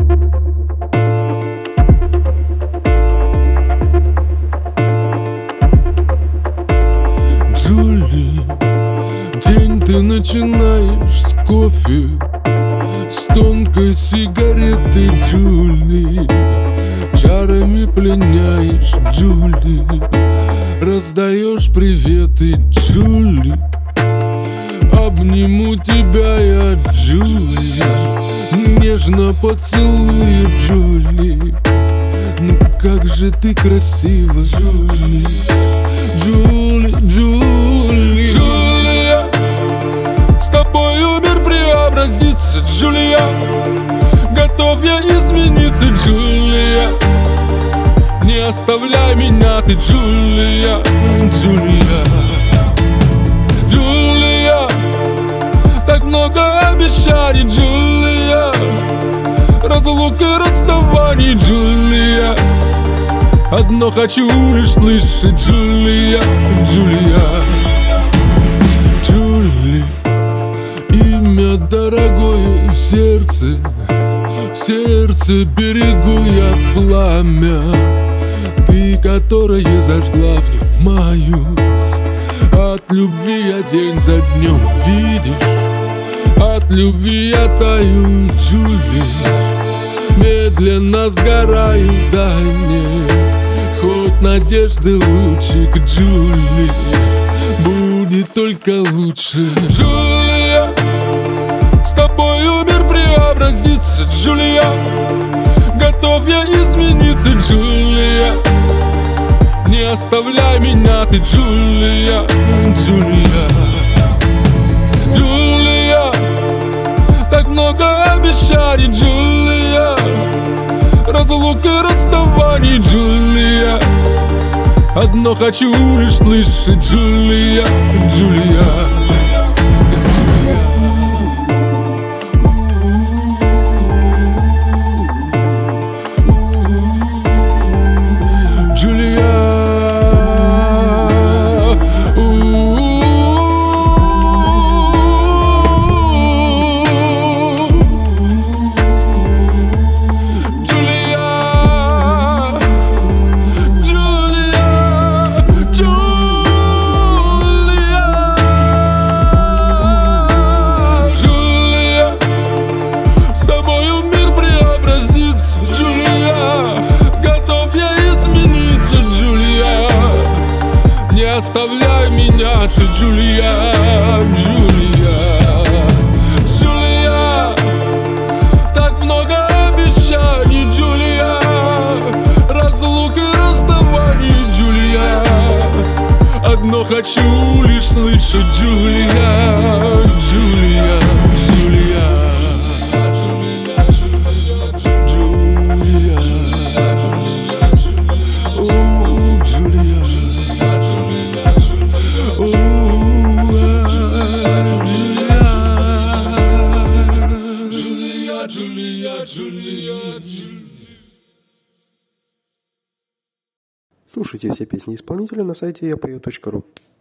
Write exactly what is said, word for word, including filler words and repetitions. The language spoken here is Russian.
Джули, день ты начинаешь с кофе, с тонкой сигареты, Джули. Чарами пленяешь, Джули, раздаешь приветы, Джули. Обниму тебя я, Джули, нежно поцелую, Джули. Ну как же ты красива, Джули, Джули, Джули. Джулия, с тобою мир преобразится, Джулия. Готов я измениться, Джулия. Не оставляй меня ты, Джулия, Джулия. Джулия, так много обещаний, Джулия. Разлук и расставаний, Джулия. Одно хочу лишь слышать, Джулия, Джулия. Джули, имя дорогое в сердце, в сердце берегу я пламя. Ты, которая зажгла в нем маюсь. От любви я день за днем, видишь, от любви я таю, Джули. Медленно сгораю, дай мне хоть надежды лучик, Джули. Будет только лучше, Джулия. С тобою мир преобразится, Джулия. Готов я измениться, Джулия. Не оставляй меня ты, Джулия, Джулия. Джулия, так много обещаний, Джулия. Разлук и расставаний, Джулия. Одно хочу лишь слышать, Джулия, Джулия. Оставляй меня ты, Джулия, Джулия. Джулия, так много обещаний, Джулия. Разлук и расставаний, Джулия. Одно хочу лишь слышать, Джулия, Джулия, Джулия. Слушайте все песни исполнителя на сайте я пою точка ру.